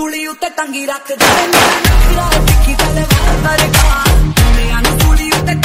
सूली उत्ते टंगी रख दे मेरा नखरा दिखी तलवार वर्गा मुंडियां नू सूली उत्ते